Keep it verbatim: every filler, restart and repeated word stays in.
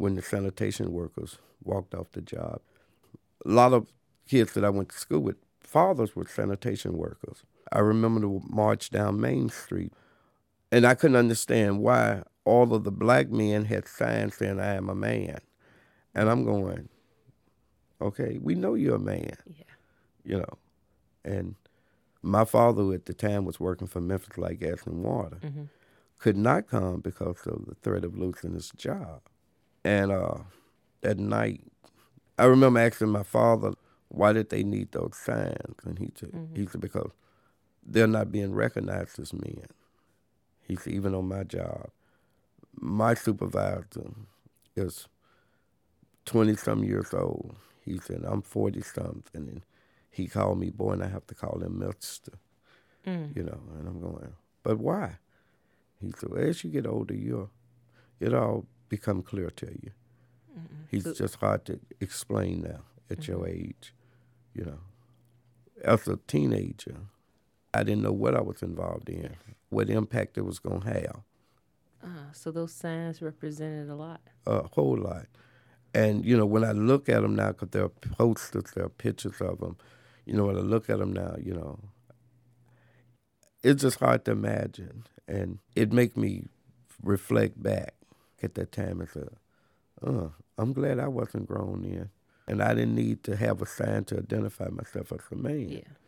when the sanitation workers walked off the job. A lot of kids that I went to school with, fathers were sanitation workers. I remember the march down Main Street, and I couldn't understand why all of the black men had signs saying, "I am a man." And I'm going, okay, we know you're a man, Yeah. you know. And my father at the time was working for Memphis Light, Gas, and Water. Mm-hmm. Could not come because of the threat of losing his job. And uh, that night, I remember asking my father, why did they need those signs? And he said, Mm-hmm. he said because they're not being recognized as men. He said, even on my job, my supervisor is twenty-some years old. He said, I'm forty-something. And he called me boy, and I have to call him Mister Mm. You know, and I'm going, but why? He said, well, as you get older, you'll, it'll all become clear to you. Mm-mm. He's So- just hard to explain now at Mm-hmm. your age, you know. As a teenager, I didn't know what I was involved in, what impact it was going to have, Uh, so those signs represented a lot. a whole lot. And, you know, when I look at them now, because there are posters, there are pictures of them, you know, when I look at them now, you know, it's just hard to imagine. And it make me reflect back at that time and say, oh, I'm glad I wasn't grown then. And I didn't need to have a sign to identify myself as a man. Yeah.